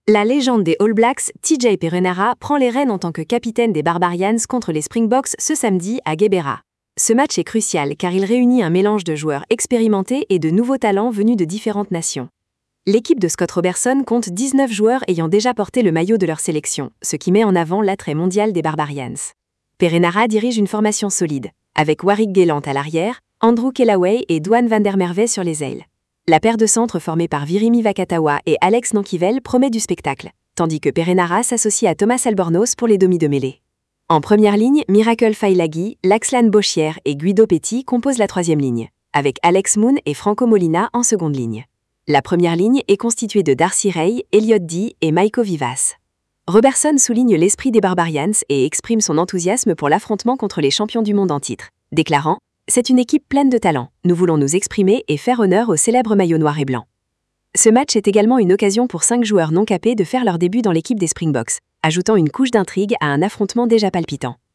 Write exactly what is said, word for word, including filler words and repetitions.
La légende des All Blacks, T J Perenara, prend les rênes en tant que capitaine des Barbarians contre les Springboks ce samedi à Guebera. Ce match est crucial car il réunit un mélange de joueurs expérimentés et de nouveaux talents venus de différentes nations. L'équipe de Scott Robertson compte dix-neuf joueurs ayant déjà porté le maillot de leur sélection, ce qui met en avant l'attrait mondial des Barbarians. Perenara dirige une formation solide, avec Warwick Gelant à l'arrière, Andrew Kellaway et Dwan van der Merwe sur les ailes. La paire de centres formée par Virimi Vakatawa et Alex Nankivel promet du spectacle, tandis que Perenara s'associe à Thomas Albornoz pour les demi de mêlée. En première ligne, Miracle Failagi, Laxlan Bochière et Guido Petit composent la troisième ligne, avec Alex Moon et Franco Molina en seconde ligne. La première ligne est constituée de Darcy Ray, Elliot Dee et Maiko Vivas. Robertson souligne l'esprit des Barbarians et exprime son enthousiasme pour l'affrontement contre les champions du monde en titre, déclarant « C'est une équipe pleine de talent, nous voulons nous exprimer et faire honneur au célèbre maillot noir et blanc ». Ce match est également une occasion pour cinq joueurs non capés de faire leur début dans l'équipe des Springboks, ajoutant une couche d'intrigue à un affrontement déjà palpitant.